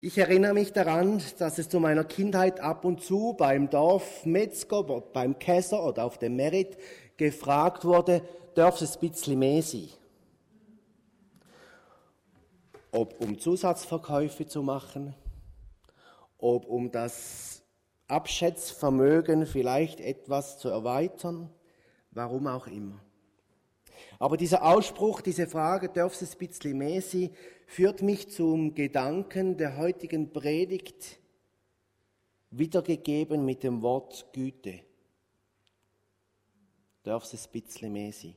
Ich erinnere mich daran, dass es zu meiner Kindheit ab und zu beim Dorfmetzger, beim Käser oder auf dem Merit gefragt wurde, darf es ein bisschen mehr sein? Ob um Zusatzverkäufe zu machen, ob um das Abschätzvermögen vielleicht etwas zu erweitern, warum auch immer. Aber dieser Ausspruch, diese Frage, darf es ein bisschen mehr sein, führt mich zum Gedanken der heutigen Predigt, wiedergegeben mit dem Wort Güte. Darf es ein bisschen mehr sein?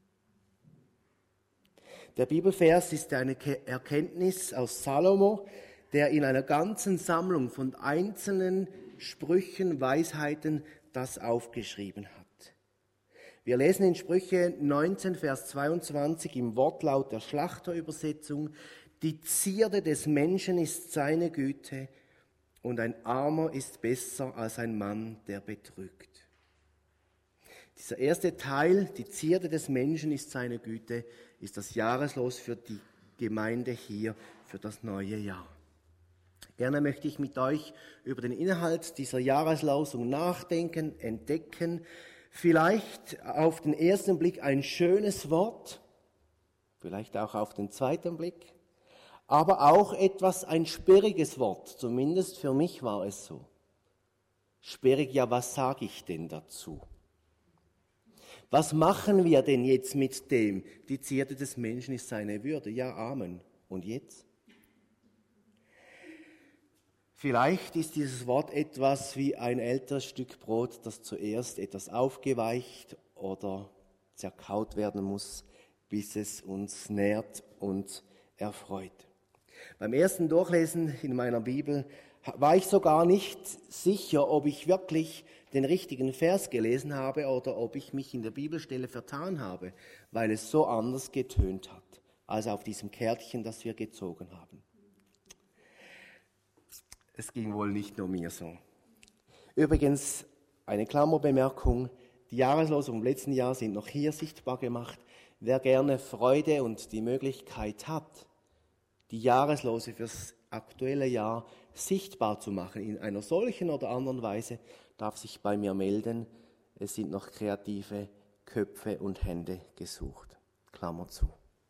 Der Bibelvers ist eine Erkenntnis aus Salomo, der in einer ganzen Sammlung von einzelnen Sprüchen, Weisheiten das aufgeschrieben hat. Wir lesen in Sprüche 19, Vers 22 im Wortlaut der Schlachterübersetzung: Die Zierde des Menschen ist seine Güte, und ein Armer ist besser als ein Mann, der betrügt. Dieser erste Teil, die Zierde des Menschen ist seine Güte, ist das Jahreslos für die Gemeinde hier für das neue Jahr. Gerne möchte ich mit euch über den Inhalt dieser Jahreslosung nachdenken, entdecken. Vielleicht auf den ersten Blick ein schönes Wort, vielleicht auch auf den zweiten Blick, aber auch ein sperriges Wort, zumindest für mich war es so. Sperrig, ja, was sage ich denn dazu? Was machen wir denn jetzt mit dem? Die Zierde des Menschen ist seine Würde. Ja, Amen. Und jetzt? Vielleicht ist dieses Wort etwas wie ein älteres Stück Brot, das zuerst etwas aufgeweicht oder zerkaut werden muss, bis es uns nährt und erfreut. Beim ersten Durchlesen in meiner Bibel war ich sogar nicht sicher, ob ich wirklich den richtigen Vers gelesen habe oder ob ich mich in der Bibelstelle vertan habe, weil es so anders getönt hat, als auf diesem Kärtchen, das wir gezogen haben. Es ging wohl nicht nur mir so. Übrigens, eine Klammerbemerkung, die Jahreslosungen im letzten Jahr sind noch hier sichtbar gemacht. Wer gerne Freude und die Möglichkeit hat, die Jahreslose fürs aktuelle Jahr sichtbar zu machen, in einer solchen oder anderen Weise, darf sich bei mir melden. Es sind noch kreative Köpfe und Hände gesucht. Klammer zu.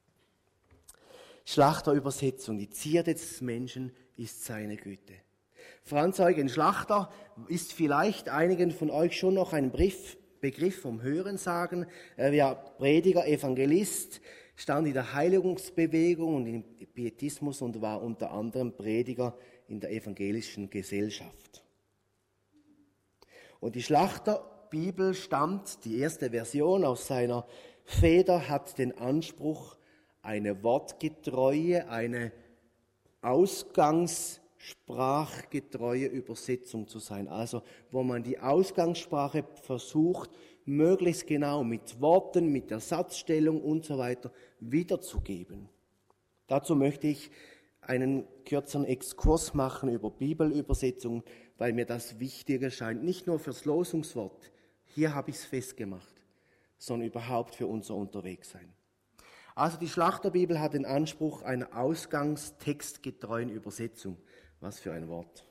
Schlachterübersetzung, die Zierde des Menschen ist seine Güte. Franz Eugen Schlachter ist vielleicht einigen von euch schon noch ein Begriff vom Hörensagen. Er war Prediger, Evangelist, stand in der Heiligungsbewegung und im Pietismus und war unter anderem Prediger in der evangelischen Gesellschaft. Und die Schlachterbibel stammt, die erste Version aus seiner Feder, hat den Anspruch, eine wortgetreue, eine ausgangssprachgetreue Übersetzung zu sein. Also, wo man die Ausgangssprache versucht, möglichst genau mit Worten, mit der Satzstellung und so weiter wiederzugeben. Dazu möchte ich einen kürzeren Exkurs machen über Bibelübersetzung, weil mir das wichtiger scheint, nicht nur fürs Losungswort, hier habe ich es festgemacht, sondern überhaupt für unser Unterwegssein. Also die Schlachterbibel hat den Anspruch einer ausgangstextgetreuen Übersetzung. Was für ein Wort.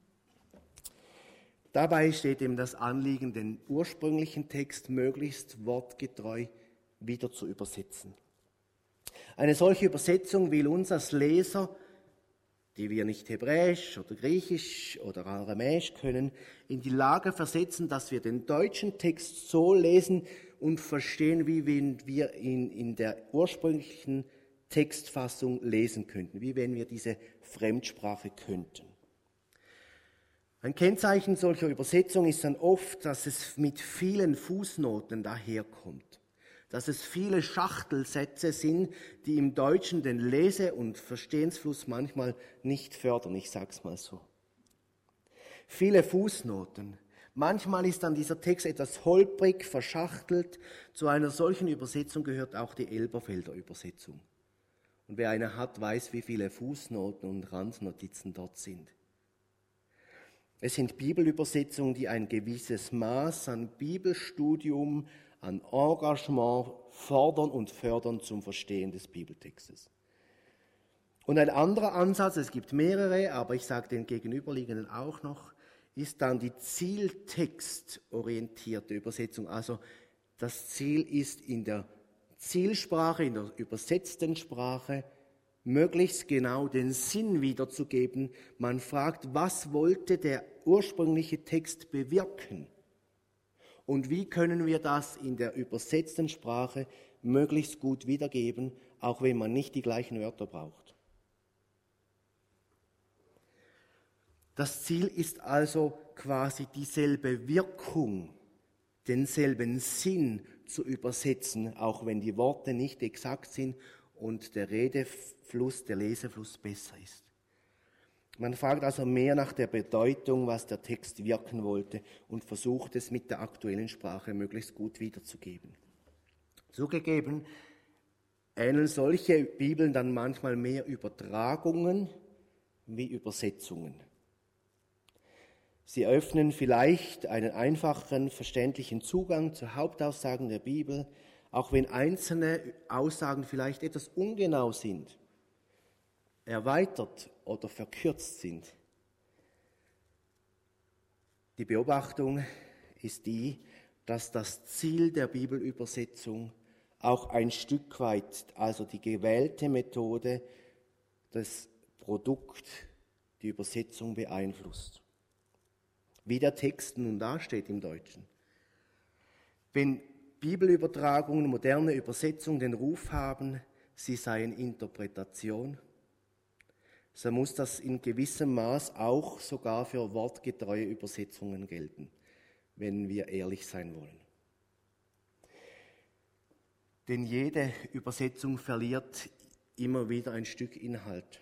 Dabei steht eben das Anliegen, den ursprünglichen Text möglichst wortgetreu wieder zu übersetzen. Eine solche Übersetzung will uns als Leser, die wir nicht Hebräisch oder Griechisch oder Aramäisch können, in die Lage versetzen, dass wir den deutschen Text so lesen und verstehen, wie wenn wir ihn in der ursprünglichen Textfassung lesen könnten, wie wenn wir diese Fremdsprache könnten. Ein Kennzeichen solcher Übersetzung ist dann oft, dass es mit vielen Fußnoten daherkommt, dass es viele Schachtelsätze sind, die im Deutschen den Lese- und Verstehensfluss manchmal nicht fördern, ich sag's mal so. Viele Fußnoten. Manchmal ist dann dieser Text etwas holprig, verschachtelt. Zu einer solchen Übersetzung gehört auch die Elberfelder Übersetzung. Und wer eine hat, weiß, wie viele Fußnoten und Randnotizen dort sind. Es sind Bibelübersetzungen, die ein gewisses Maß an Bibelstudium, an Engagement fordern und fördern zum Verstehen des Bibeltextes. Und ein anderer Ansatz, es gibt mehrere, aber ich sage den gegenüberliegenden auch noch, ist dann die zieltextorientierte Übersetzung. Also das Ziel ist in der Zielsprache, in der übersetzten Sprache, möglichst genau den Sinn wiederzugeben. Man fragt, was wollte der ursprüngliche Text bewirken? Und wie können wir das in der übersetzten Sprache möglichst gut wiedergeben, auch wenn man nicht die gleichen Wörter braucht? Das Ziel ist also quasi dieselbe Wirkung, denselben Sinn zu übersetzen, auch wenn die Worte nicht exakt sind und der Redefluss, der Lesefluss besser ist. Man fragt also mehr nach der Bedeutung, was der Text wirken wollte und versucht es mit der aktuellen Sprache möglichst gut wiederzugeben. Zugegeben, ähneln solche Bibeln dann manchmal mehr Übertragungen wie Übersetzungen. Sie öffnen vielleicht einen einfachen, verständlichen Zugang zu Hauptaussagen der Bibel, auch wenn einzelne Aussagen vielleicht etwas ungenau sind, erweitert oder verkürzt sind. Die Beobachtung ist die, dass das Ziel der Bibelübersetzung auch ein Stück weit, also die gewählte Methode, das Produkt, die Übersetzung beeinflusst. Wie der Text nun dasteht im Deutschen. Wenn Bibelübertragungen, moderne Übersetzungen den Ruf haben, sie seien Interpretation, so muss das in gewissem Maß auch sogar für wortgetreue Übersetzungen gelten, wenn wir ehrlich sein wollen. Denn jede Übersetzung verliert immer wieder ein Stück Inhalt,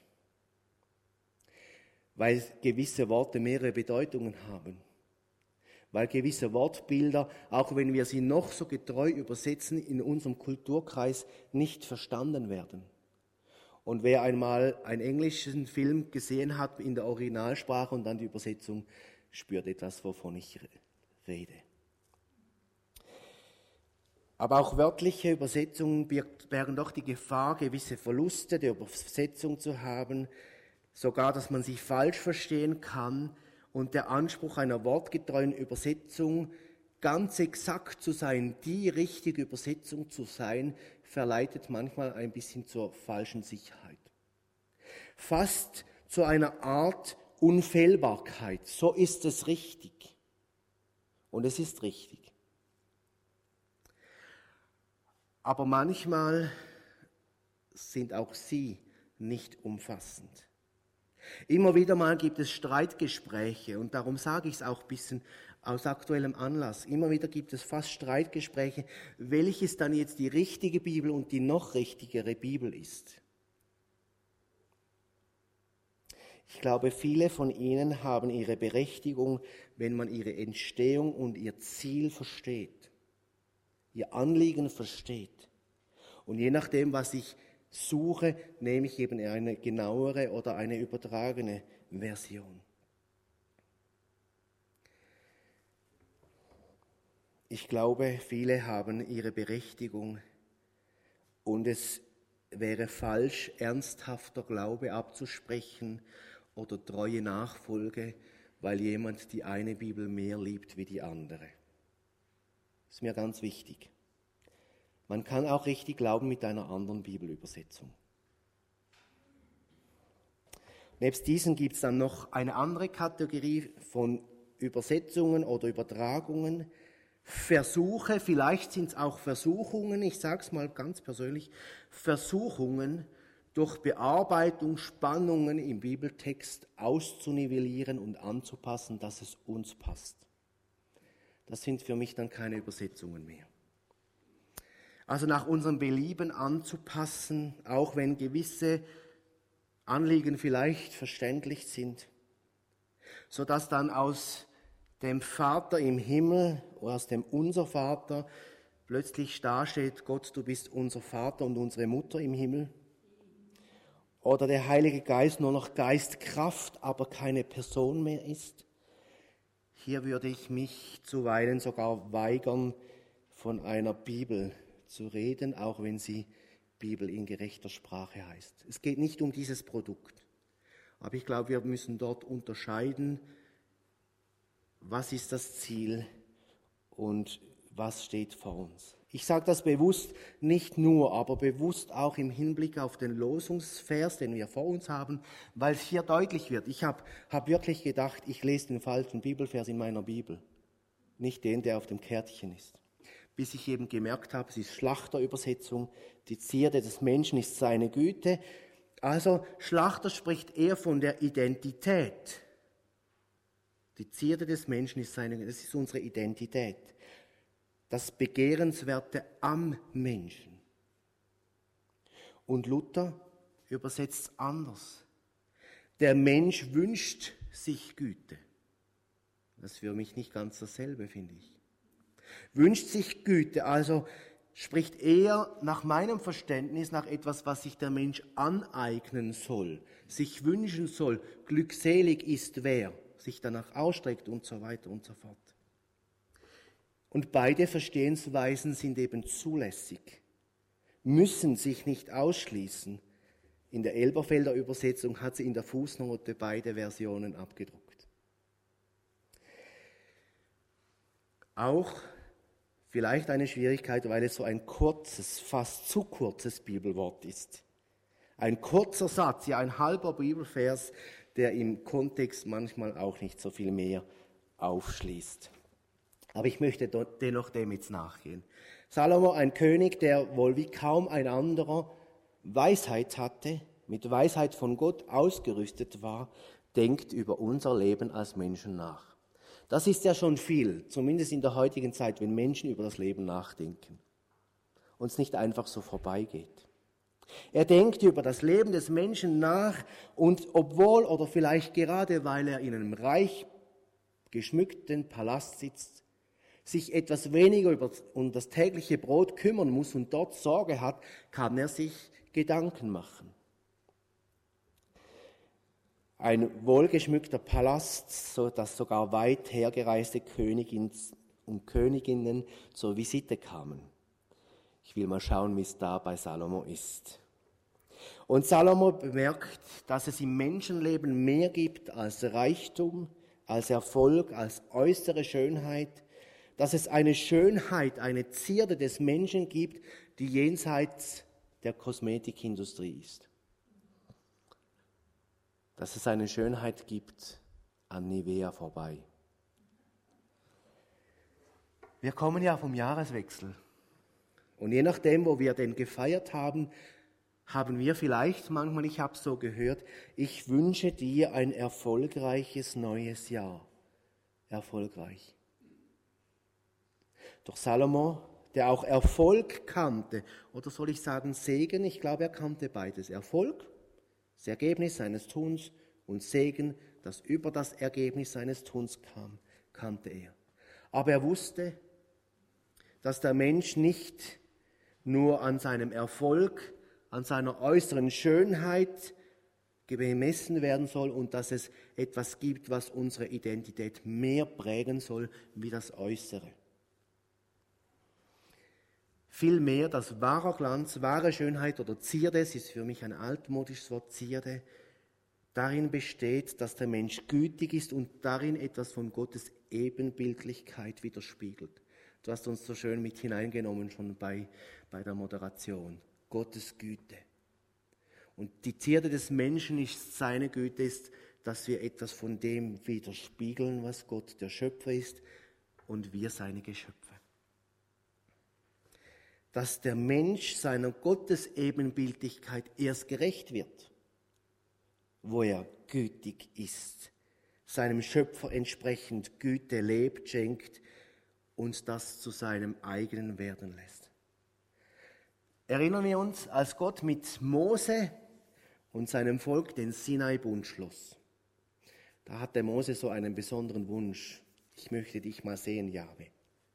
weil gewisse Worte mehrere Bedeutungen haben, weil gewisse Wortbilder, auch wenn wir sie noch so getreu übersetzen, in unserem Kulturkreis nicht verstanden werden. Und wer einmal einen englischen Film gesehen hat in der Originalsprache und dann die Übersetzung, spürt etwas, wovon ich rede. Aber auch wörtliche Übersetzungen bergen doch die Gefahr, gewisse Verluste der Übersetzung zu haben, sogar, dass man sich falsch verstehen kann und der Anspruch einer wortgetreuen Übersetzung, ganz exakt zu sein, die richtige Übersetzung zu sein, verleitet manchmal ein bisschen zur falschen Sicherheit. Fast zu einer Art Unfehlbarkeit. So ist es richtig. Und es ist richtig. Aber manchmal sind auch sie nicht umfassend. Immer wieder mal gibt es Streitgespräche und darum sage ich es auch ein bisschen aus aktuellem Anlass. Immer wieder gibt es fast Streitgespräche, welches dann jetzt die richtige Bibel und die noch richtigere Bibel ist. Ich glaube, viele von ihnen haben ihre Berechtigung, wenn man ihre Entstehung und ihr Ziel versteht, ihr Anliegen versteht. Und je nachdem, was ich suche, nehme ich eben eine genauere oder eine übertragene Version. Ich glaube, viele haben ihre Berechtigung und es wäre falsch, ernsthafter Glaube abzusprechen oder treue Nachfolge, weil jemand die eine Bibel mehr liebt wie die andere. Das ist mir ganz wichtig. Man kann auch richtig glauben mit einer anderen Bibelübersetzung. Nebst diesen gibt es dann noch eine andere Kategorie von Übersetzungen oder Übertragungen. Versuche, vielleicht sind es auch Versuchungen, ich sage es mal ganz persönlich, Versuchungen durch Bearbeitung Spannungen im Bibeltext auszunivellieren und anzupassen, dass es uns passt. Das sind für mich dann keine Übersetzungen mehr. Also nach unserem Belieben anzupassen, auch wenn gewisse Anliegen vielleicht verständlich sind, sodass dann aus dem Vater im Himmel, aus dem Unser Vater, plötzlich dasteht, Gott, du bist unser Vater und unsere Mutter im Himmel. Oder der Heilige Geist nur noch Geist, Kraft, aber keine Person mehr ist. Hier würde ich mich zuweilen sogar weigern, von einer Bibel zu reden, auch wenn sie Bibel in gerechter Sprache heißt. Es geht nicht um dieses Produkt. Aber ich glaube, wir müssen dort unterscheiden, was ist das Ziel und was steht vor uns. Ich sage das bewusst nicht nur, aber bewusst auch im Hinblick auf den Losungsvers, den wir vor uns haben, weil es hier deutlich wird. Ich hab wirklich gedacht, ich lese den falschen Bibelvers in meiner Bibel, nicht den, der auf dem Kärtchen ist. Bis ich eben gemerkt habe, es ist Schlachterübersetzung, die Zierde des Menschen ist seine Güte. Also Schlachter spricht eher von der Identität. Die Zierde des Menschen ist seine Güte, das ist unsere Identität. Das Begehrenswerte am Menschen. Und Luther übersetzt es anders. Der Mensch wünscht sich Güte. Das ist für mich nicht ganz dasselbe, finde ich. Wünscht sich Güte, also spricht eher nach meinem Verständnis nach etwas, was sich der Mensch aneignen soll, sich wünschen soll. Glückselig ist wer sich danach ausstreckt und so weiter und so fort. Und beide Verstehensweisen sind eben zulässig, müssen sich nicht ausschließen. In der Elberfelder Übersetzung hat sie in der Fußnote beide Versionen abgedruckt. Auch vielleicht eine Schwierigkeit, weil es so ein kurzes, fast zu kurzes Bibelwort ist. Ein kurzer Satz, ja ein halber Bibelvers, der im Kontext manchmal auch nicht so viel mehr aufschließt. Aber ich möchte dennoch dem jetzt nachgehen. Salomo, ein König, der wohl wie kaum ein anderer Weisheit hatte, mit Weisheit von Gott ausgerüstet war, denkt über unser Leben als Menschen nach. Das ist ja schon viel, zumindest in der heutigen Zeit, wenn Menschen über das Leben nachdenken und es nicht einfach so vorbeigeht. Er denkt über das Leben des Menschen nach und obwohl oder vielleicht gerade weil er in einem reich geschmückten Palast sitzt, sich etwas weniger um das tägliche Brot kümmern muss und dort Sorge hat, kann er sich Gedanken machen. Ein wohlgeschmückter Palast, so dass sogar weit hergereiste Königin und Königinnen zur Visite kamen. Ich will mal schauen, wie es da bei Salomo ist. Und Salomo bemerkt, dass es im Menschenleben mehr gibt als Reichtum, als Erfolg, als äußere Schönheit, dass es eine Schönheit, eine Zierde des Menschen gibt, die jenseits der Kosmetikindustrie ist. Dass es eine Schönheit gibt an Nivea vorbei. Wir kommen ja vom Jahreswechsel. Und je nachdem, wo wir den gefeiert haben, haben wir vielleicht manchmal, ich habe so gehört, ich wünsche dir ein erfolgreiches neues Jahr. Erfolgreich. Doch Salomo, der auch Erfolg kannte, oder soll ich sagen Segen, ich glaube, er kannte beides. Erfolg, das Ergebnis seines Tuns, und Segen, das über das Ergebnis seines Tuns kam, kannte er. Aber er wusste, dass der Mensch nicht nur an seinem Erfolg, an seiner äußeren Schönheit bemessen werden soll und dass es etwas gibt, was unsere Identität mehr prägen soll wie das Äußere. Vielmehr, das wahre Glanz, wahre Schönheit oder Zierde, es ist für mich ein altmodisches Wort, Zierde, darin besteht, dass der Mensch gütig ist und darin etwas von Gottes Ebenbildlichkeit widerspiegelt. Du hast uns so schön mit hineingenommen schon bei der Moderation. Gottes Güte. Und die Zierde des Menschen ist seine Güte, ist, dass wir etwas von dem widerspiegeln, was Gott der Schöpfer ist und wir seine Geschöpfe. Dass der Mensch seiner Gottesebenbildlichkeit erst gerecht wird, wo er gütig ist, seinem Schöpfer entsprechend Güte lebt, schenkt und das zu seinem eigenen werden lässt. Erinnern wir uns, als Gott mit Mose und seinem Volk den Sinai-Bund schloss. Da hatte Mose so einen besonderen Wunsch. Ich möchte dich mal sehen, Jahwe.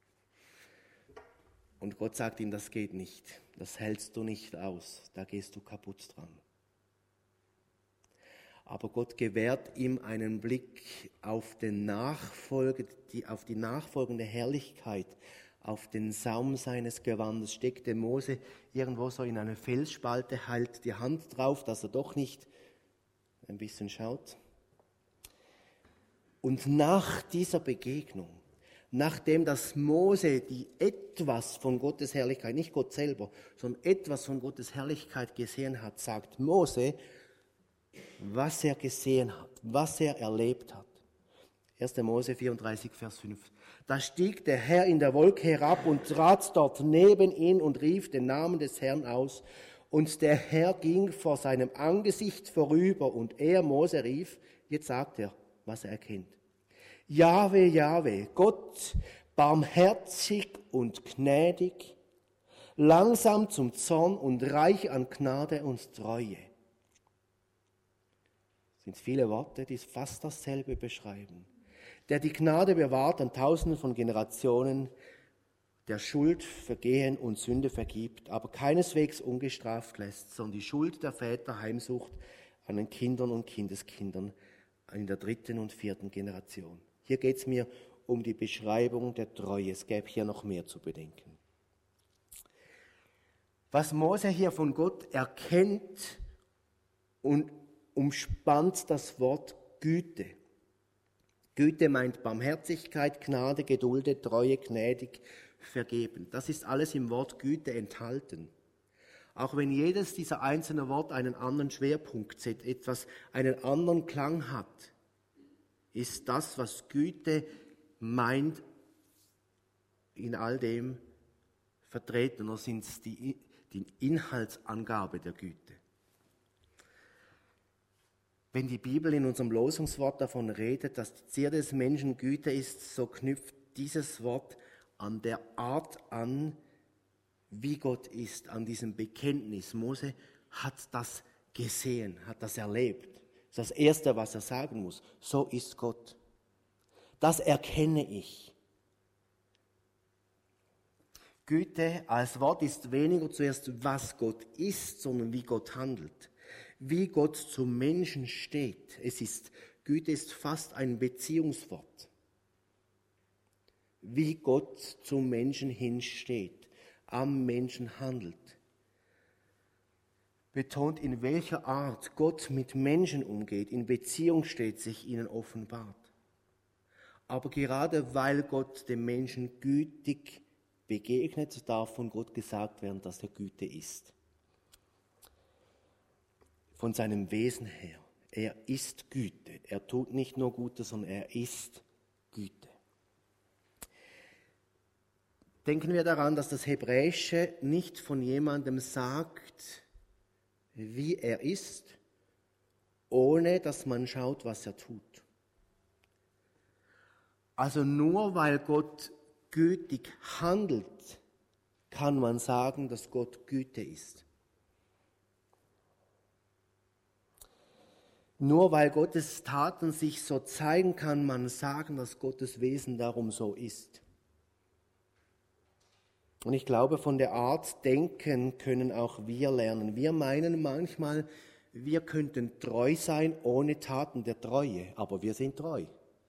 Und Gott sagt ihm, das geht nicht. Das hältst du nicht aus. Da gehst du kaputt dran. Aber Gott gewährt ihm einen Blick auf die nachfolgende Herrlichkeit, auf den Saum seines Gewandes, steckte Mose irgendwo so in eine Felsspalte, hält die Hand drauf, dass er doch nicht ein bisschen schaut. Und nach dieser Begegnung, nachdem das Mose die etwas von Gottes Herrlichkeit, nicht Gott selber, sondern etwas von Gottes Herrlichkeit gesehen hat, sagt Mose, was er gesehen hat, was er erlebt hat. 1. Mose 34, Vers 5. Da stieg der Herr in der Wolke herab und trat dort neben ihn und rief den Namen des Herrn aus. Und der Herr ging vor seinem Angesicht vorüber und er, Mose, rief, jetzt sagt er, was er erkennt. Jahwe, Jahwe, Gott, barmherzig und gnädig, langsam zum Zorn und reich an Gnade und Treue. Das sind viele Worte, die fast dasselbe beschreiben. Der die Gnade bewahrt an Tausenden von Generationen, der Schuld, Vergehen und Sünde vergibt, aber keineswegs ungestraft lässt, sondern die Schuld der Väter heimsucht an den Kindern und Kindeskindern in der 3. und 4. Generation. Hier geht es mir um die Beschreibung der Treue. Es gäbe hier noch mehr zu bedenken. Was Mose hier von Gott erkennt und umspannt das Wort Güte. Güte meint Barmherzigkeit, Gnade, Geduld, Treue, gnädig, vergeben. Das ist alles im Wort Güte enthalten. Auch wenn jedes dieser einzelnen Worte einen anderen Schwerpunkt setzt, einen anderen Klang hat, ist das, was Güte meint, in all dem vertreten, oder sind es die Inhaltsangabe der Güte. Wenn die Bibel in unserem Losungswort davon redet, dass die Zierde des Menschen Güte ist, so knüpft dieses Wort an der Art an, wie Gott ist, an diesem Bekenntnis. Mose hat das gesehen, hat das erlebt. Das ist das Erste, was er sagen muss. So ist Gott. Das erkenne ich. Güte als Wort ist weniger zuerst, was Gott ist, sondern wie Gott handelt. Wie Gott zum Menschen steht. Güte ist fast ein Beziehungswort. Wie Gott zum Menschen hinsteht, am Menschen handelt. Betont, in welcher Art Gott mit Menschen umgeht, in Beziehung steht, sich ihnen offenbart. Aber gerade weil Gott dem Menschen gütig begegnet, darf von Gott gesagt werden, dass er Güte ist. Von seinem Wesen her. Er ist Güte. Er tut nicht nur Gutes, sondern er ist Güte. Denken wir daran, dass das Hebräische nicht von jemandem sagt, wie er ist, ohne dass man schaut, was er tut. Also nur weil Gott gütig handelt, kann man sagen, dass Gott Güte ist. Nur weil Gottes Taten sich so zeigen, kann man sagen, dass Gottes Wesen darum so ist. Und ich glaube, von der Art Denken können auch wir lernen. Wir meinen manchmal, wir könnten treu sein ohne Taten der Treue, aber wir sind treu.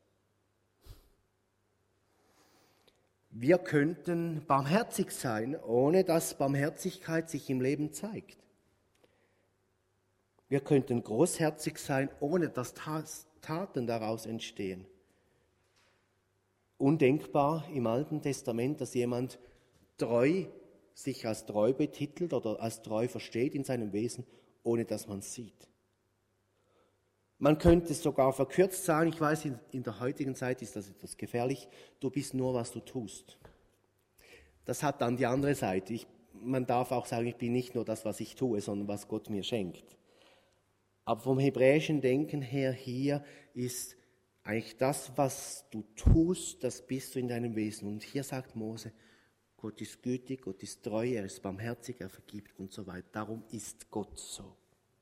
Wir könnten barmherzig sein, ohne dass Barmherzigkeit sich im Leben zeigt. Wir könnten großherzig sein, ohne dass Taten daraus entstehen. Undenkbar im Alten Testament, dass jemand sich als treu betitelt oder als treu versteht in seinem Wesen, ohne dass man es sieht. Man könnte sogar verkürzt sagen, ich weiß, in der heutigen Zeit ist das etwas gefährlich, du bist nur, was du tust. Das hat dann die andere Seite. Man darf auch sagen, ich bin nicht nur das, was ich tue, sondern was Gott mir schenkt. Aber vom hebräischen Denken her hier ist eigentlich das, was du tust, das bist du in deinem Wesen. Und hier sagt Mose, Gott ist gütig, Gott ist treu, er ist barmherzig, er vergibt und so weiter. Darum ist Gott so.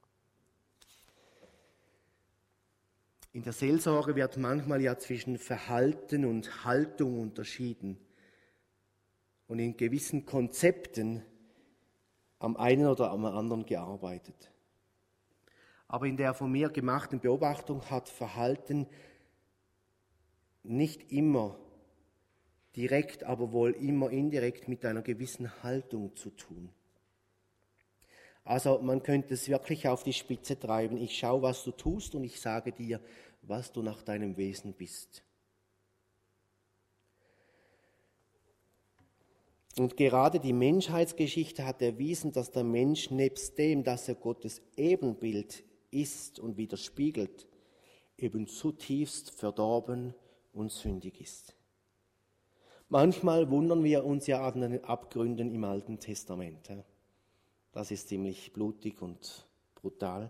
In der Seelsorge wird manchmal ja zwischen Verhalten und Haltung unterschieden. Und in gewissen Konzepten am einen oder am anderen gearbeitet. Aber in der von mir gemachten Beobachtung hat Verhalten nicht immer direkt, aber wohl immer indirekt mit einer gewissen Haltung zu tun. Also man könnte es wirklich auf die Spitze treiben. Ich schaue, was du tust und ich sage dir, was du nach deinem Wesen bist. Und gerade die Menschheitsgeschichte hat erwiesen, dass der Mensch nebst dem, dass er Gottes Ebenbild ist und widerspiegelt, eben zutiefst verdorben und sündig ist. Manchmal wundern wir uns ja an den Abgründen im Alten Testament. Das ist ziemlich blutig und brutal.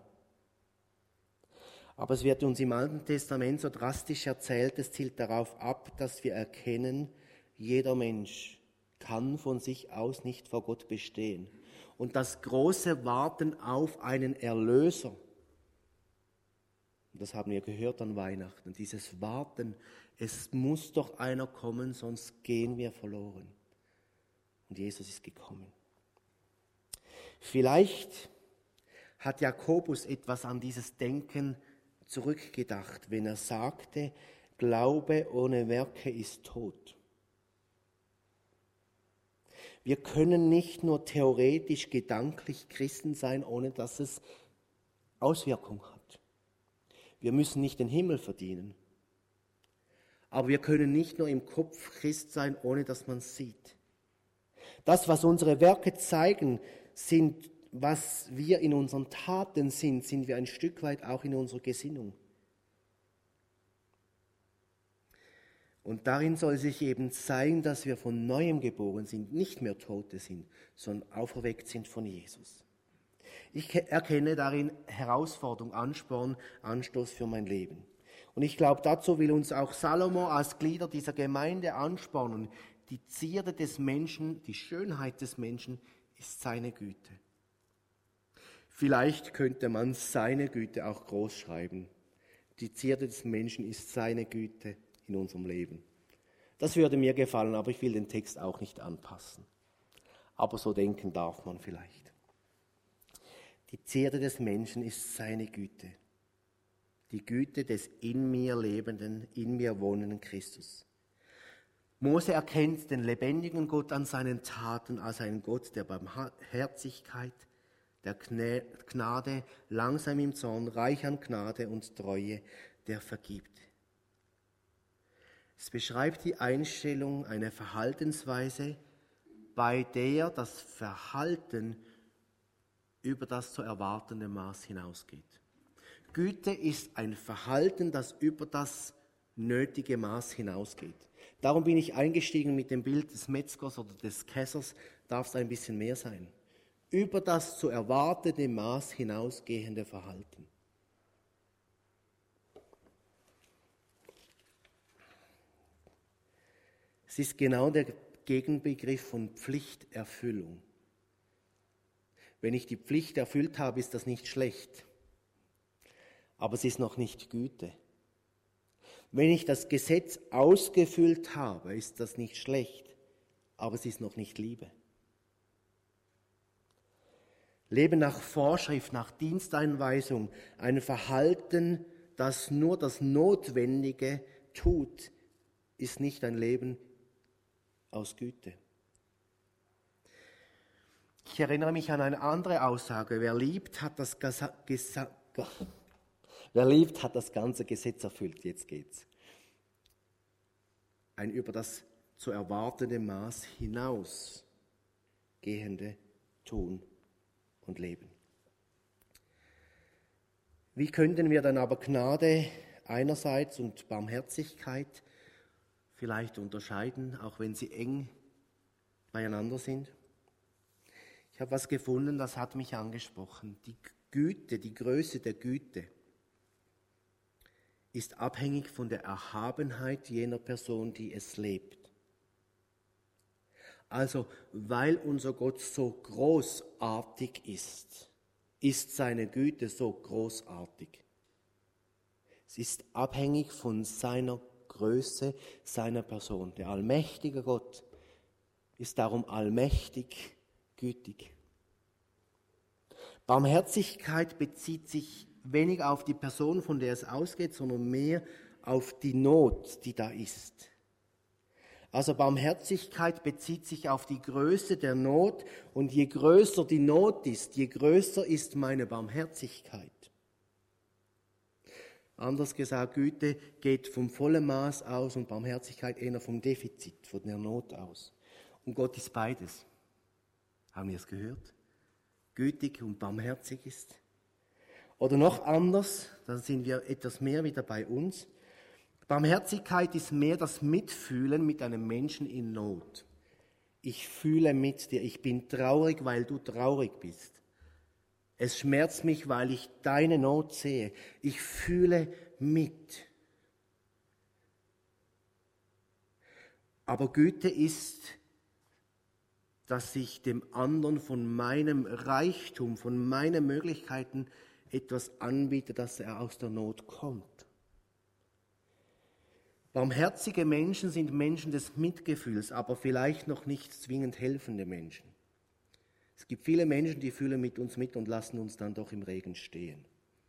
Aber es wird uns im Alten Testament so drastisch erzählt, es zielt darauf ab, dass wir erkennen, jeder Mensch kann von sich aus nicht vor Gott bestehen. Und das große Warten auf einen Erlöser, das haben wir gehört an Weihnachten, dieses Warten, es muss doch einer kommen, sonst gehen wir verloren. Und Jesus ist gekommen. Vielleicht hat Jakobus etwas an dieses Denken zurückgedacht, wenn er sagte, Glaube ohne Werke ist tot. Wir können nicht nur theoretisch, gedanklich Christen sein, ohne dass es Auswirkung hat. Wir müssen nicht den Himmel verdienen. Aber wir können nicht nur im Kopf Christ sein, ohne dass man es sieht. Das, was unsere Werke zeigen, sind, was wir in unseren Taten sind wir ein Stück weit auch in unserer Gesinnung. Und darin soll sich eben zeigen, dass wir von Neuem geboren sind, nicht mehr Tote sind, sondern auferweckt sind von Jesus. Ich erkenne darin Herausforderung, Ansporn, Anstoß für mein Leben. Und ich glaube, dazu will uns auch Salomo als Glieder dieser Gemeinde anspornen. Die Zierde des Menschen, die Schönheit des Menschen ist seine Güte. Vielleicht könnte man seine Güte auch groß schreiben. Die Zierde des Menschen ist seine Güte in unserem Leben. Das würde mir gefallen, aber ich will den Text auch nicht anpassen. Aber so denken darf man vielleicht. Die Zierde des Menschen ist seine Güte. Die Güte des in mir lebenden, in mir wohnenden Christus. Mose erkennt den lebendigen Gott an seinen Taten als einen Gott der Barmherzigkeit, der Gnade, langsam im Zorn, reich an Gnade und Treue, der vergibt. Es beschreibt die Einstellung, eine Verhaltensweise, bei der das Verhalten über das zu erwartende Maß hinausgeht. Güte ist ein Verhalten, das über das nötige Maß hinausgeht. Darum bin ich eingestiegen mit dem Bild des Metzgers oder des Kessers, darf es ein bisschen mehr sein. Über das zu erwartende Maß hinausgehende Verhalten. Es ist genau der Gegenbegriff von Pflichterfüllung. Wenn ich die Pflicht erfüllt habe, ist das nicht schlecht. Aber es ist noch nicht Güte. Wenn ich das Gesetz ausgefüllt habe, ist das nicht schlecht, aber es ist noch nicht Liebe. Leben nach Vorschrift, nach Diensteinweisung, ein Verhalten, das nur das Notwendige tut, ist nicht ein Leben aus Güte. Ich erinnere mich an eine andere Aussage. Wer liebt, hat das ganze Gesetz erfüllt. Jetzt geht's. Ein über das zu erwartende Maß hinausgehende Tun und Leben. Wie könnten wir dann aber Gnade einerseits und Barmherzigkeit vielleicht unterscheiden, auch wenn sie eng beieinander sind? Ich habe was gefunden, das hat mich angesprochen. Die Güte, die Größe der Güte ist abhängig von der Erhabenheit jener Person, die es lebt. Also, weil unser Gott so großartig ist, ist seine Güte so großartig. Es ist abhängig von seiner Größe, seiner Person. Der allmächtige Gott ist darum allmächtig gütig. Barmherzigkeit bezieht sich weniger auf die Person, von der es ausgeht, sondern mehr auf die Not, die da ist. Also Barmherzigkeit bezieht sich auf die Größe der Not und je größer die Not ist, je größer ist meine Barmherzigkeit. Anders gesagt, Güte geht vom vollen Maß aus und Barmherzigkeit eher vom Defizit, von der Not aus. Und Gott ist beides. Haben wir es gehört? Gütig und barmherzig ist. Oder noch anders, dann sind wir etwas mehr wieder bei uns. Barmherzigkeit ist mehr das Mitfühlen mit einem Menschen in Not. Ich fühle mit dir, ich bin traurig, weil du traurig bist. Es schmerzt mich, weil ich deine Not sehe. Ich fühle mit. Aber Güte ist, dass ich dem anderen von meinem Reichtum, von meinen Möglichkeiten etwas anbiete, dass er aus der Not kommt. Barmherzige Menschen sind Menschen des Mitgefühls, aber vielleicht noch nicht zwingend helfende Menschen. Es gibt viele Menschen, die fühlen mit uns mit und lassen uns dann doch im Regen stehen.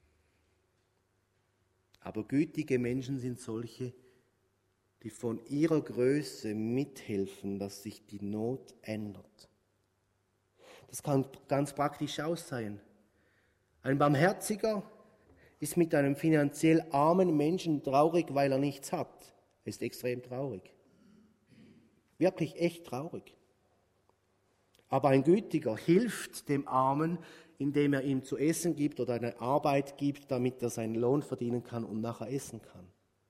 Aber gütige Menschen sind solche, die von ihrer Größe mithelfen, dass sich die Not ändert. Das kann ganz praktisch aussehen. Ein Barmherziger ist mit einem finanziell armen Menschen traurig, weil er nichts hat. Er ist extrem traurig. Wirklich echt traurig. Aber ein Gütiger hilft dem Armen, indem er ihm zu essen gibt oder eine Arbeit gibt, damit er seinen Lohn verdienen kann und nachher essen kann.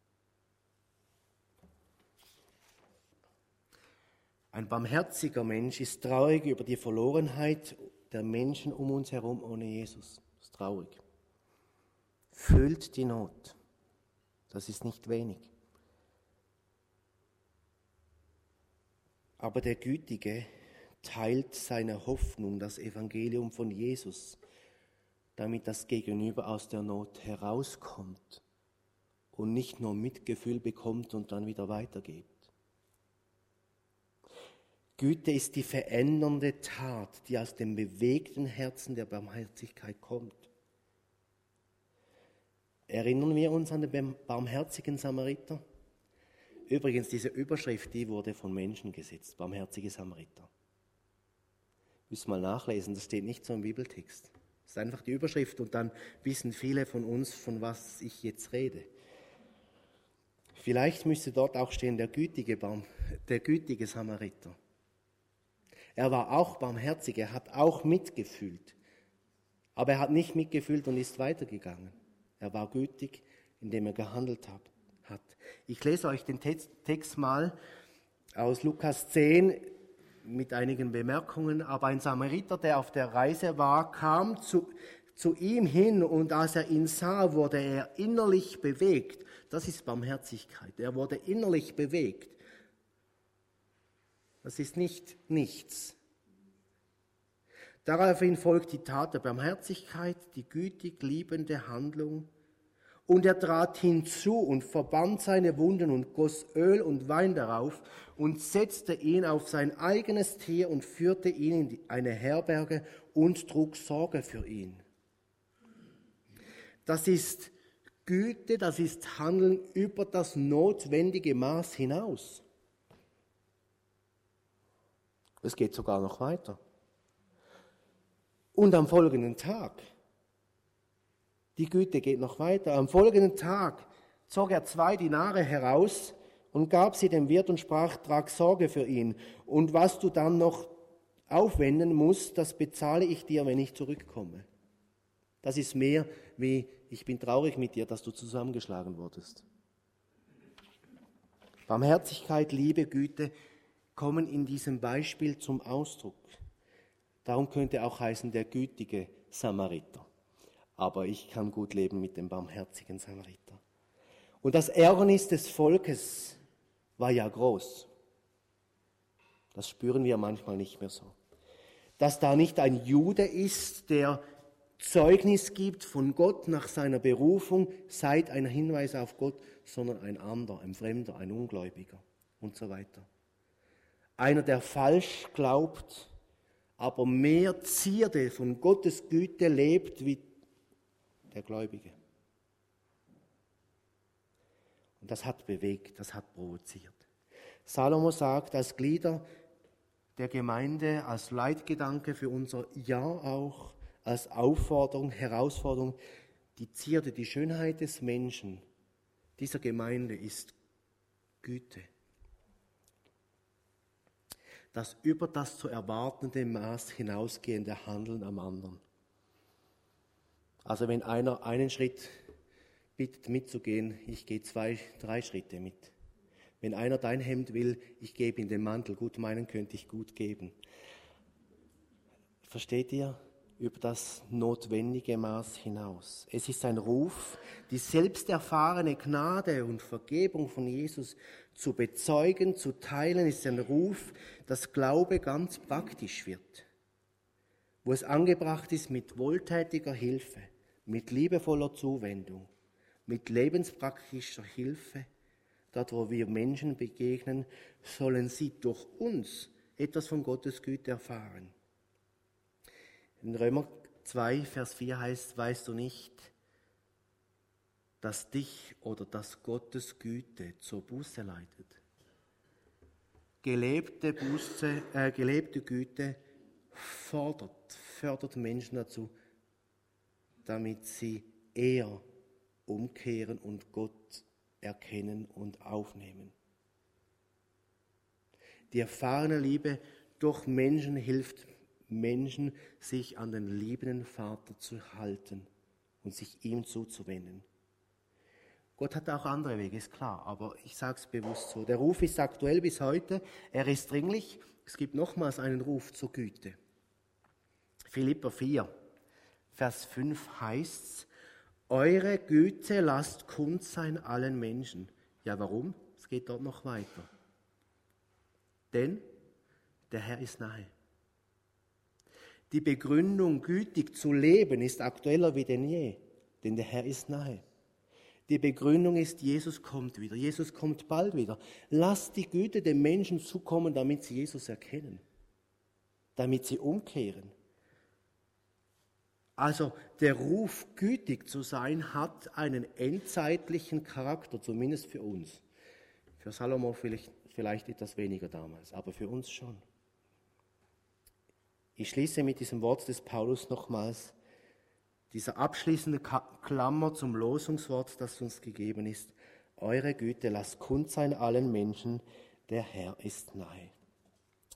Ein barmherziger Mensch ist traurig über die Verlorenheit der Menschen um uns herum ohne Jesus. Das ist traurig. Fühlt die Not. Das ist nicht wenig. Aber der Gütige teilt seine Hoffnung, das Evangelium von Jesus, damit das Gegenüber aus der Not herauskommt und nicht nur Mitgefühl bekommt und dann wieder weitergeht. Güte ist die verändernde Tat, die aus dem bewegten Herzen der Barmherzigkeit kommt. Erinnern wir uns an den barmherzigen Samariter? Übrigens, diese Überschrift, die wurde von Menschen gesetzt, barmherzige Samariter. Müssen mal nachlesen, das steht nicht so im Bibeltext. Das ist einfach die Überschrift und dann wissen viele von uns, von was ich jetzt rede. Vielleicht müsste dort auch stehen, der gütige Samariter. Er war auch barmherzig, er hat auch mitgefühlt. Aber er hat nicht mitgefühlt und ist weitergegangen. Er war gütig, indem er gehandelt hat. Ich lese euch den Text mal aus Lukas 10 mit einigen Bemerkungen. Aber ein Samariter, der auf der Reise war, kam zu ihm hin und als er ihn sah, wurde er innerlich bewegt. Das ist Barmherzigkeit. Er wurde innerlich bewegt. Das ist nicht nichts. Daraufhin folgt die Tat der Barmherzigkeit, die gütig liebende Handlung. Und er trat hinzu und verband seine Wunden und goss Öl und Wein darauf und setzte ihn auf sein eigenes Tier und führte ihn in eine Herberge und trug Sorge für ihn. Das ist Güte, das ist Handeln über das notwendige Maß hinaus. Es geht sogar noch weiter. Und am folgenden Tag, die Güte geht noch weiter, am folgenden Tag zog er 2 Dinare heraus und gab sie dem Wirt und sprach, trag Sorge für ihn. Und was du dann noch aufwenden musst, das bezahle ich dir, wenn ich zurückkomme. Das ist mehr wie, ich bin traurig mit dir, dass du zusammengeschlagen wurdest. Barmherzigkeit, Liebe, Güte kommen in diesem Beispiel zum Ausdruck. Darum könnte auch heißen, der gütige Samariter. Aber ich kann gut leben mit dem barmherzigen Samariter. Und das Ärgernis des Volkes war ja groß. Das spüren wir manchmal nicht mehr so. Dass da nicht ein Jude ist, der Zeugnis gibt von Gott nach seiner Berufung, seid ein Hinweis auf Gott, sondern ein anderer, ein Fremder, ein Ungläubiger und so weiter. Einer, der falsch glaubt, aber mehr Zierde von Gottes Güte lebt wie der Gläubige. Und das hat bewegt, das hat provoziert. Salomo sagt, als Glieder der Gemeinde, als Leitgedanke für unser Jahr auch, als Aufforderung, Herausforderung, die Zierde, die Schönheit des Menschen, dieser Gemeinde ist Güte. Das über das zu erwartende Maß hinausgehende Handeln am anderen. Also wenn einer einen Schritt bittet mitzugehen, ich gehe 2, 3 Schritte mit. Wenn einer dein Hemd will, ich gebe ihm den Mantel, gut meinen könnte ich gut geben. Versteht ihr? Über das notwendige Maß hinaus. Es ist ein Ruf, die selbst erfahrene Gnade und Vergebung von Jesus zu bezeugen, zu teilen, ist ein Ruf, dass Glaube ganz praktisch wird. Wo es angebracht ist mit wohltätiger Hilfe, mit liebevoller Zuwendung, mit lebenspraktischer Hilfe. Dort, wo wir Menschen begegnen, sollen sie durch uns etwas von Gottes Güte erfahren. In Römer 2, Vers 4 heißt, weißt du nicht, dass dich oder dass Gottes Güte zur Buße leitet? Gelebte Güte fördert Menschen dazu, damit sie eher umkehren und Gott erkennen und aufnehmen. Die erfahrene Liebe durch Menschen hilft Menschen, sich an den liebenden Vater zu halten und sich ihm zuzuwenden. Gott hat auch andere Wege, ist klar, aber ich sage es bewusst so. Der Ruf ist aktuell bis heute, er ist dringlich. Es gibt nochmals einen Ruf zur Güte. Philipper 4, Vers 5 heißt's, eure Güte lasst kund sein allen Menschen. Ja, warum? Es geht dort noch weiter. Denn der Herr ist nahe. Die Begründung, gütig zu leben, ist aktueller wie denn je, denn der Herr ist nahe. Die Begründung ist, Jesus kommt wieder, Jesus kommt bald wieder. Lasst die Güte den Menschen zukommen, damit sie Jesus erkennen, damit sie umkehren. Also der Ruf, gütig zu sein, hat einen endzeitlichen Charakter, zumindest für uns. Für Salomo vielleicht etwas weniger damals, aber für uns schon. Ich schließe mit diesem Wort des Paulus nochmals, dieser abschließende Klammer zum Losungswort, das uns gegeben ist. Eure Güte lasst kund sein allen Menschen, der Herr ist nahe.